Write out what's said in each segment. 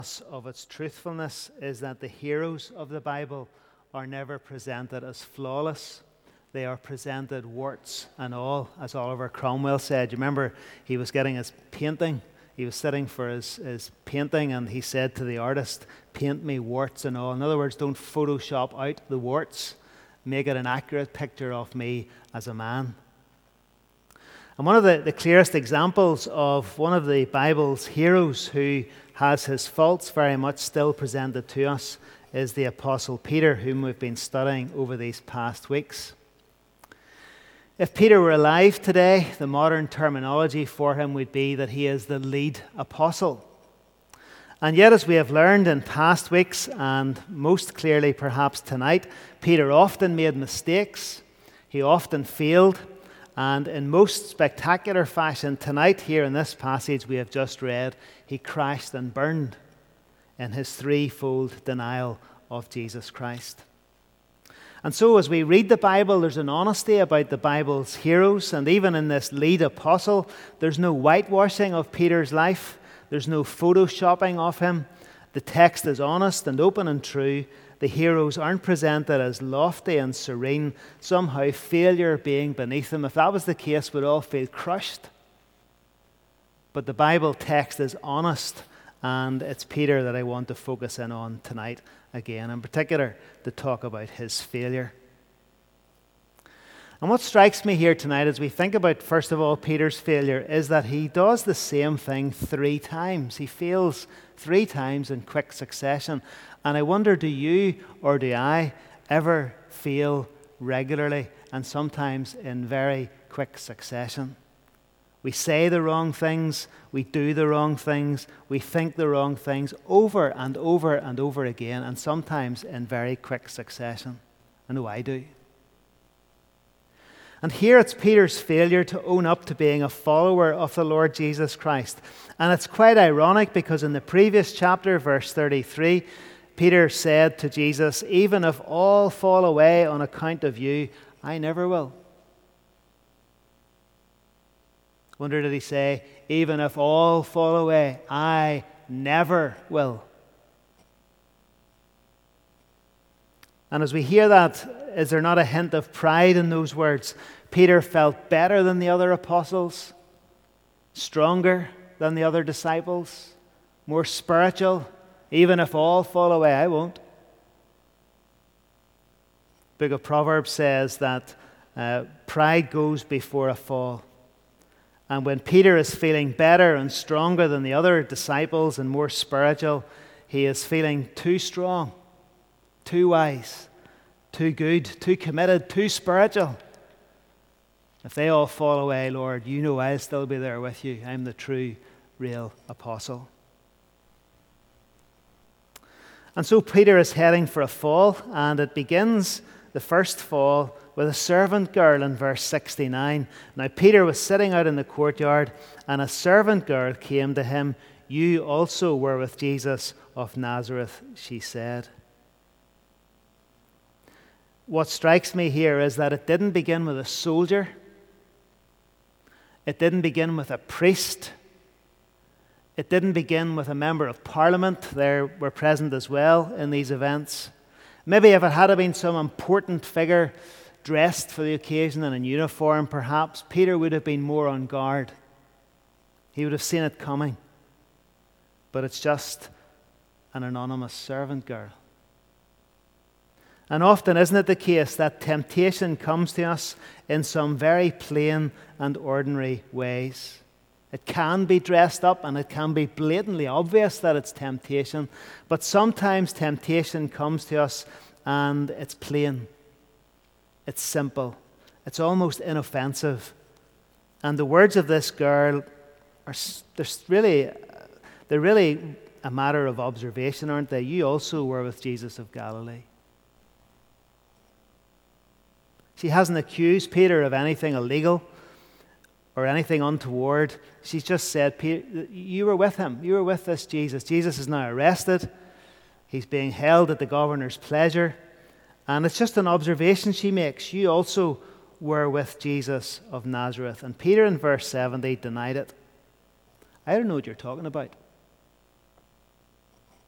of its truthfulness is that the heroes of the Bible are never presented as flawless. They are presented warts and all, as Oliver Cromwell said. You remember he was getting his painting. He was sitting for his painting, and he said to the artist, "Paint me warts and all." In other words, don't Photoshop out the warts. Make it an accurate picture of me as a man. And one of the clearest examples of one of the Bible's heroes who has his faults very much still presented to us is the Apostle Peter, whom we've been studying over these past weeks. If Peter were alive today, the modern terminology for him would be that he is the lead apostle. And yet, as we have learned in past weeks, and most clearly perhaps tonight, Peter often made mistakes. He often failed. And in most spectacular fashion tonight, here in this passage we have just read, he crashed and burned in his threefold denial of Jesus Christ. And so as we read the Bible, there's an honesty about the Bible's heroes, and even in this lead apostle, there's no whitewashing of Peter's life. There's no photoshopping of him. The text is honest and open and true. The heroes aren't presented as lofty and serene, somehow failure being beneath them. If that was the case, we'd all feel crushed. But the Bible text is honest, and it's Peter that I want to focus in on tonight again, in particular to talk about his failure. And what strikes me here tonight as we think about, first of all, Peter's failure is that he does the same thing 3 times. He fails 3 times in quick succession. And I wonder, do you or do I ever fail regularly and sometimes in very quick succession? We say the wrong things, we do the wrong things, we think the wrong things over and over and over again, and sometimes in very quick succession. I know I do. And here it's Peter's failure to own up to being a follower of the Lord Jesus Christ. And it's quite ironic because in the previous chapter, verse 33, Peter said to Jesus, "Even if all fall away on account of you, I never will." Wonder did he say, "Even if all fall away, I never will"? And as we hear that, is there not a hint of pride in those words? Peter felt better than the other apostles, stronger than the other disciples, more spiritual. Even if all fall away, I won't. The book of Proverbs says that pride goes before a fall. And when Peter is feeling better and stronger than the other disciples and more spiritual, he is feeling too strong, too wise, too good, too committed, too spiritual. If they all fall away, Lord, you know I'll still be there with you. I'm the true, real apostle. And so Peter is heading for a fall, and it begins, the first fall, with a servant girl in verse 69. Now Peter was sitting out in the courtyard, and a servant girl came to him. "You also were with Jesus of Nazareth," she said. What strikes me here is that it didn't begin with a soldier. It didn't begin with a priest. It didn't begin with a member of parliament. They were present as well in these events. Maybe if it had been some important figure dressed for the occasion in a uniform, perhaps Peter would have been more on guard. He would have seen it coming. But it's just an anonymous servant girl. And often, isn't it the case that temptation comes to us in some very plain and ordinary ways? It can be dressed up and it can be blatantly obvious that it's temptation, but sometimes temptation comes to us and it's plain, it's simple, it's almost inoffensive. And the words of this girl they're really a matter of observation, aren't they? You also were with Jesus of Galilee. She hasn't accused Peter of anything illegal or anything untoward. She's just said, "Peter, you were with him. You were with this Jesus. Jesus is now arrested. He's being held at the governor's pleasure." And it's just an observation she makes. You also were with Jesus of Nazareth. And Peter in verse 70 denied it. "I don't know what you're talking about."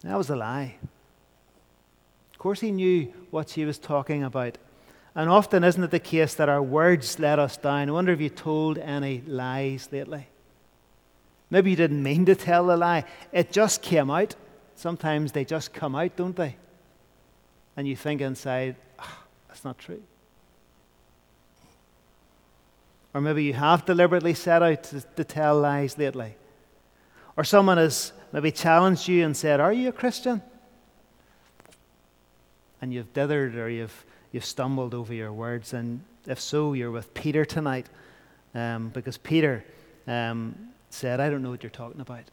That was a lie. Of course he knew what she was talking about. And often isn't it the case that our words let us down? I wonder if you told any lies lately. Maybe you didn't mean to tell the lie. It just came out. Sometimes they just come out, don't they? And you think inside, that's not true. Or maybe you have deliberately set out to tell lies lately. Or someone has maybe challenged you and said, are you a Christian? And you've dithered or you've stumbled over your words. And if so, you're with Peter tonight. Because Peter said, I don't know what you're talking about.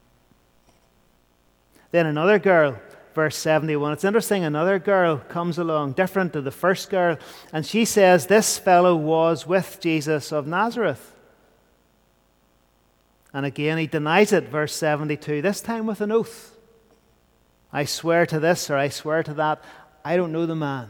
Then another girl, verse 71. It's interesting, another girl comes along, different to the first girl. And she says, this fellow was with Jesus of Nazareth. And again, he denies it, verse 72, this time with an oath. I swear to this or I swear to that. I don't know the man.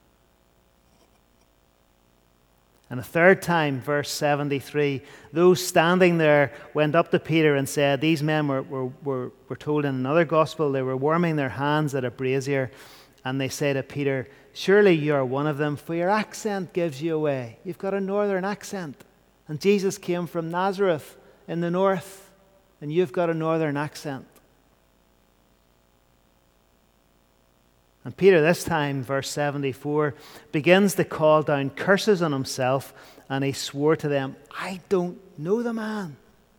And a third time, verse 73, those standing there went up to Peter and said, these men were told in another gospel, they were warming their hands at a brazier. And they say to Peter, surely you are one of them, for your accent gives you away. You've got a northern accent. And Jesus came from Nazareth in the north, and you've got a northern accent. And Peter, this time, verse 74, begins to call down curses on himself, and he swore to them, I don't know the man.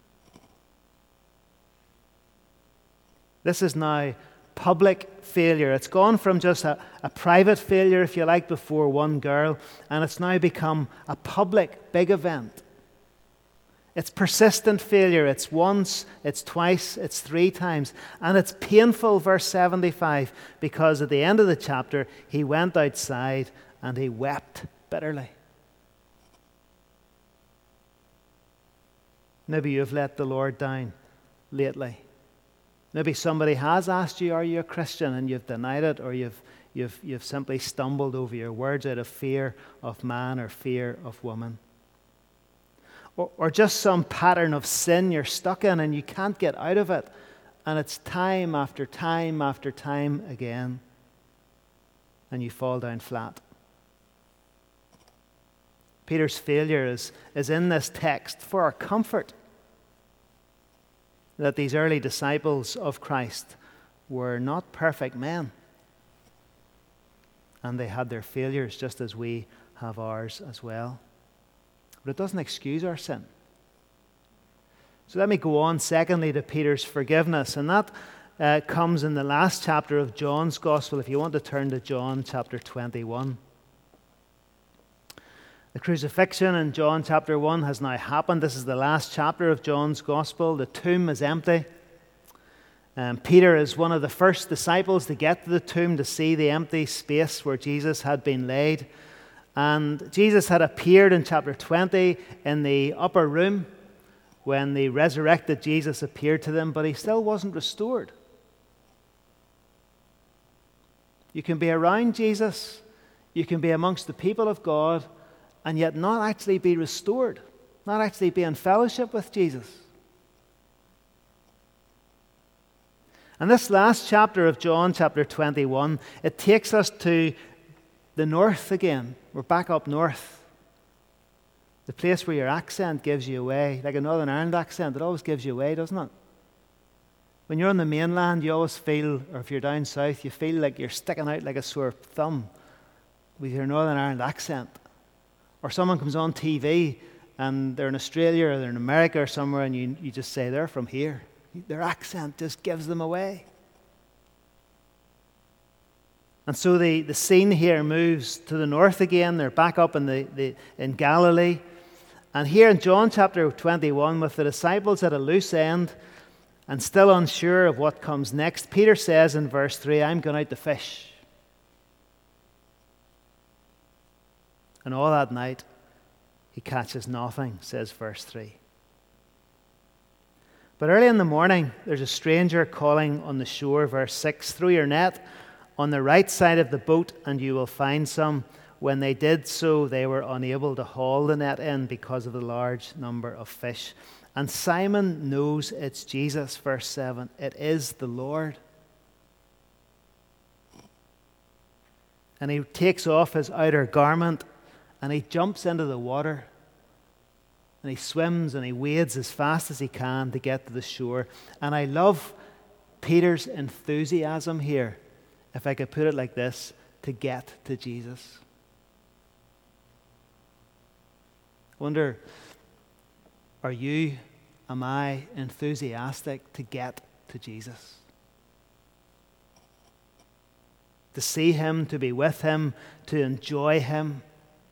This is now public failure. It's gone from just a private failure, if you like, before one girl, and it's now become a public big event. It's persistent failure. It's once, it's twice, it's three times. And it's painful, verse 75, because at the end of the chapter, he went outside and he wept bitterly. Maybe you've let the Lord down lately. Maybe somebody has asked you, are you a Christian? And you've denied it, or you've simply stumbled over your words out of fear of man or fear of woman. Or just some pattern of sin you're stuck in and you can't get out of it. And it's time after time after time again. And you fall down flat. Peter's failure is in this text for our comfort. That these early disciples of Christ were not perfect men. And they had their failures just as we have ours as well. But it doesn't excuse our sin. So let me go on, secondly, to Peter's forgiveness. And that comes in the last chapter of John's Gospel, if you want to turn to John chapter 21. The crucifixion in John chapter 1 has now happened. This is the last chapter of John's Gospel. The tomb is empty. Peter is one of the first disciples to get to the tomb to see the empty space where Jesus had been laid. And Jesus had appeared in chapter 20 in the upper room when the resurrected Jesus appeared to them, but he still wasn't restored. You can be around Jesus, you can be amongst the people of God, and yet not actually be restored, not actually be in fellowship with Jesus. And this last chapter of John, chapter 21, it takes us to the north again. We're back up north. The place where your accent gives you away, like a Northern Ireland accent, it always gives you away, doesn't it? When you're on the mainland, you always feel, or if you're down south, you feel like you're sticking out like a sore thumb with your Northern Ireland accent. Or someone comes on TV and they're in Australia or they're in America or somewhere, and you just say, they're from here. Their accent just gives them away. And so the scene here moves to the north again. They're back up in Galilee. And here in John chapter 21, with the disciples at a loose end and still unsure of what comes next, Peter says in verse 3, I'm going out to fish. And all that night, he catches nothing, says verse 3. But early in the morning, there's a stranger calling on the shore, verse 6, throw your net on the right side of the boat, and you will find some. When they did so, they were unable to haul the net in because of the large number of fish. And Simon knows it's Jesus, verse 7. It is the Lord. And he takes off his outer garment and he jumps into the water. And he swims and he wades as fast as he can to get to the shore. And I love Peter's enthusiasm here, if I could put it like this, to get to Jesus. I wonder, am I enthusiastic to get to Jesus? To see him, to be with him, to enjoy him.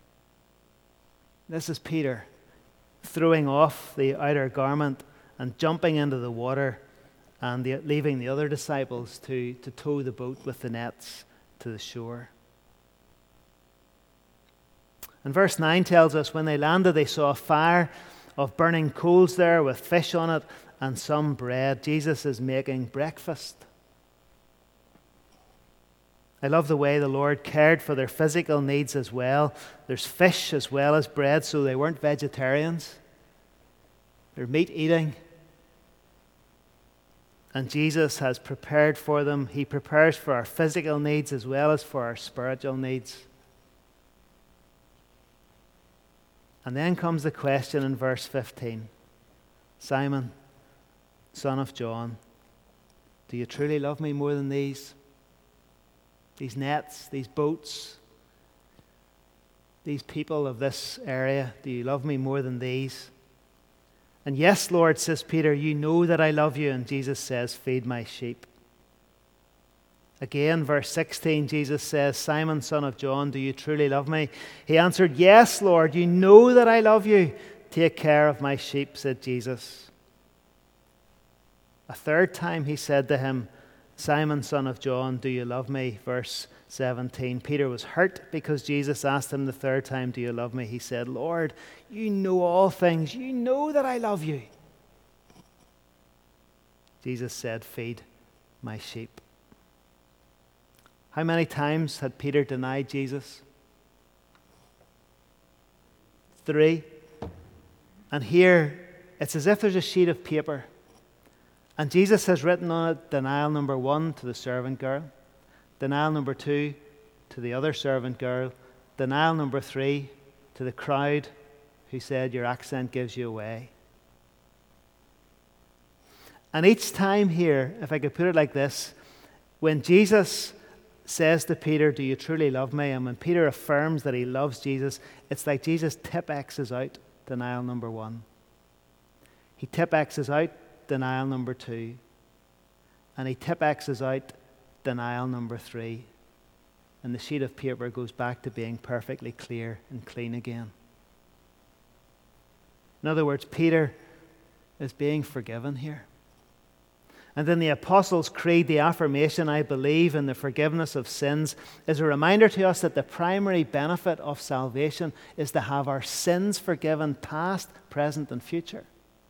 This is Peter throwing off the outer garment and jumping into the water and leaving the other disciples to tow the boat with the nets to the shore. And verse 9 tells us, when they landed, they saw a fire of burning coals there with fish on it and some bread. Jesus is making breakfast. I love the way the Lord cared for their physical needs as well. There's fish as well as bread, so they weren't vegetarians. They're meat eating. And Jesus has prepared for them. He prepares for our physical needs as well as for our spiritual needs. And then comes the question in verse 15. Simon, son of John, do you truly love me more than these? These nets, these boats, these people of this area, do you love me more than these? And yes, Lord, says Peter, you know that I love you. And Jesus says, feed my sheep. Again, verse 16, Jesus says, Simon, son of John, do you truly love me? He answered, yes, Lord, you know that I love you. Take care of my sheep, said Jesus. A third time he said to him, Simon, son of John, do you love me? Verse 17. Peter was hurt because Jesus asked him the third time, do you love me? He said, Lord, you know all things. You know that I love you. Jesus said, feed my sheep. How many times had Peter denied Jesus? 3. And here, it's as if there's a sheet of paper. And Jesus has written on it denial number 1 to the servant girl, denial number 2 to the other servant girl, denial number 3 to the crowd who said, your accent gives you away. And each time here, if I could put it like this, when Jesus says to Peter, do you truly love me? And when Peter affirms that he loves Jesus, it's like Jesus tip-X's out denial number 1. He tip-X's out denial number 2. And he tip-X's out denial number 3. And the sheet of paper goes back to being perfectly clear and clean again. In other words, Peter is being forgiven here. And in the Apostles' Creed, the affirmation, I believe in the forgiveness of sins, is a reminder to us that the primary benefit of salvation is to have our sins forgiven, past, present, and future.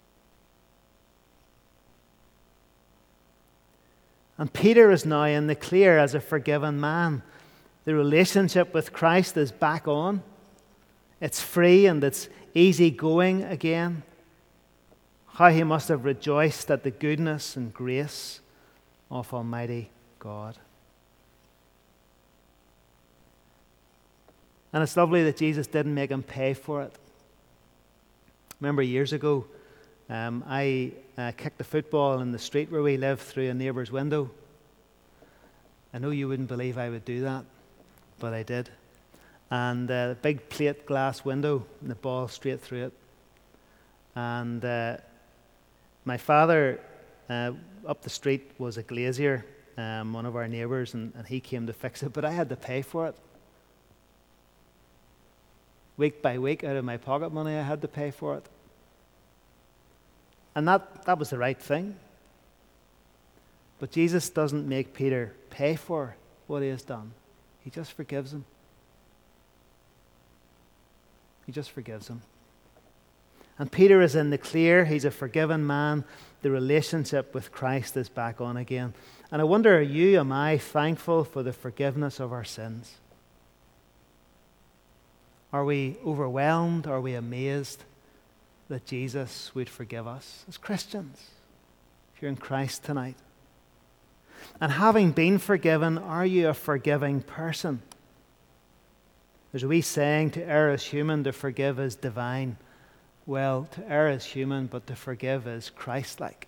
And Peter is now in the clear as a forgiven man. The relationship with Christ is back on. It's free and it's easy going again. How he must have rejoiced at the goodness and grace of Almighty God. And it's lovely that Jesus didn't make him pay for it. Remember years ago, I kicked a football in the street where we live through a neighbour's window. I know you wouldn't believe I would do that, but I did. And a big plate glass window, and the ball straight through it. And my father up the street was a glazier, one of our neighbours, and he came to fix it, but I had to pay for it. Week by week, out of my pocket money, I had to pay for it. And that was the right thing. But Jesus doesn't make Peter pay for what he has done. He just forgives him. He just forgives him. And Peter is in the clear. He's a forgiven man. The relationship with Christ is back on again. And I wonder, am I thankful for the forgiveness of our sins? Are we overwhelmed? Are we amazed that Jesus would forgive us as Christians? If you're in Christ tonight. And having been forgiven, are you a forgiving person? There's a wee saying, to err is human, to forgive is divine. Well, to err is human, but to forgive is Christ-like.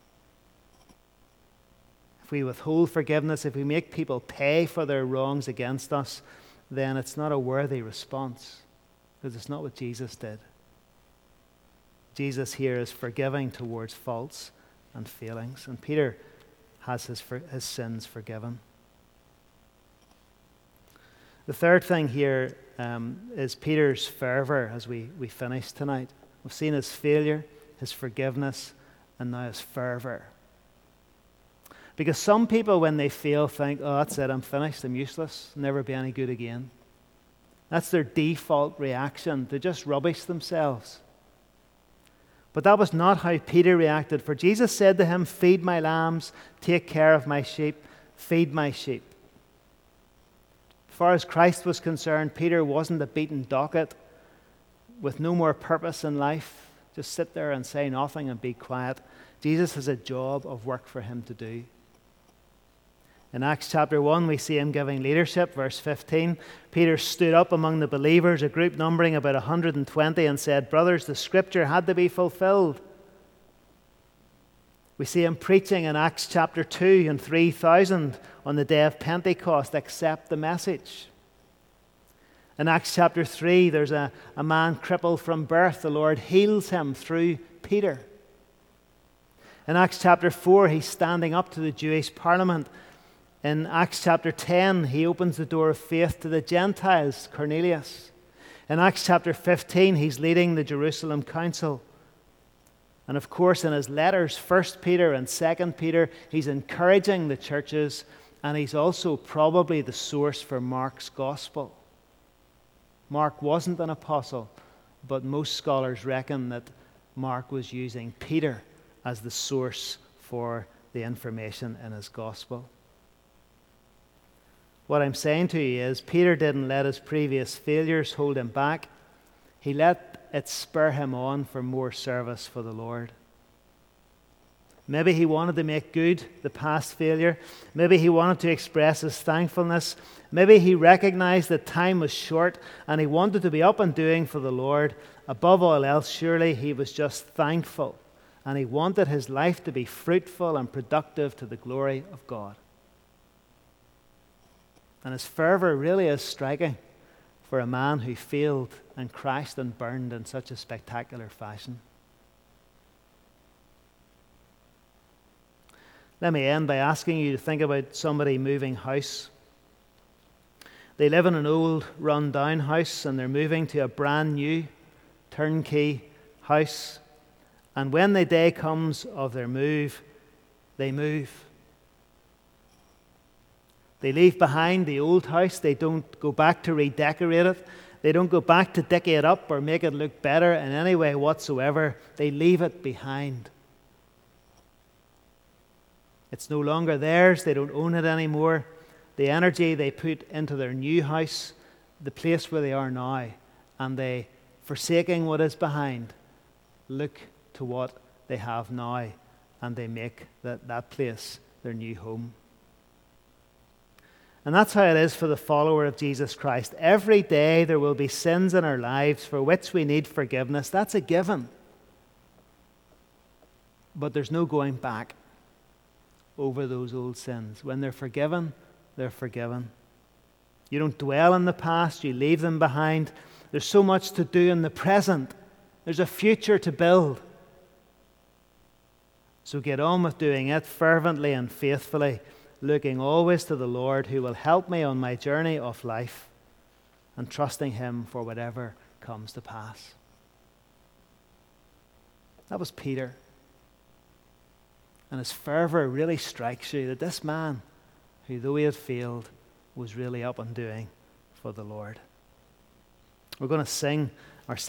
If we withhold forgiveness, if we make people pay for their wrongs against us, then it's not a worthy response, because it's not what Jesus did. Jesus here is forgiving towards faults and failings, and Peter has his sins forgiven. The third thing here is Peter's fervor as we finish tonight. We've seen his failure, his forgiveness, and now his fervor. Because some people, when they fail, think, oh, that's it, I'm finished, I'm useless, never be any good again. That's their default reaction. They just rubbish themselves. But that was not how Peter reacted. For Jesus said to him, feed my lambs, take care of my sheep, feed my sheep. As far as Christ was concerned, Peter wasn't a beaten docket with no more purpose in life. Just sit there and say nothing and be quiet. Jesus has a job of work for him to do. In Acts chapter 1, we see him giving leadership. Verse 15, Peter stood up among the believers, a group numbering about 120, and said, brothers, the scripture had to be fulfilled. We see him preaching in Acts chapter 2, and 3,000 on the day of Pentecost accept the message. In Acts chapter 3, there's a man crippled from birth. The Lord heals him through Peter. In Acts chapter 4, he's standing up to the Jewish parliament. In Acts chapter 10, he opens the door of faith to the Gentiles, Cornelius. In Acts chapter 15, he's leading the Jerusalem council. And of course, in his letters, 1 Peter and 2 Peter, he's encouraging the churches, and he's also probably the source for Mark's gospel. Mark wasn't an apostle, but most scholars reckon that Mark was using Peter as the source for the information in his gospel. What I'm saying to you is, Peter didn't let his previous failures hold him back. He let it spur him on for more service for the Lord. Maybe he wanted to make good the past failure. Maybe he wanted to express his thankfulness. Maybe he recognized that time was short and he wanted to be up and doing for the Lord. Above all else, surely he was just thankful, and he wanted his life to be fruitful and productive to the glory of God. And his fervor really is striking for a man who failed and crashed and burned in such a spectacular fashion. Let me end by asking you to think about somebody moving house. They live in an old, run-down house, and they're moving to a brand new, turnkey house. And when the day comes of their move, they move. They leave behind the old house. They don't go back to redecorate it. They don't go back to dicky it up or make it look better in any way whatsoever. They leave it behind. It's no longer theirs. They don't own it anymore. The energy they put into their new house, the place where they are now, and they, forsaking what is behind, look to what they have now, and they make that place their new home. And that's how it is for the follower of Jesus Christ. Every day there will be sins in our lives for which we need forgiveness. That's a given. But there's no going back over those old sins. When they're forgiven, they're forgiven. You don't dwell in the past, you leave them behind. There's so much to do in the present. There's a future to build. So get on with doing it fervently and faithfully, looking always to the Lord, who will help me on my journey of life, and trusting him for whatever comes to pass. That was Peter. And his fervor really strikes you that this man, who though he had failed, was really up and doing for the Lord. We're going to sing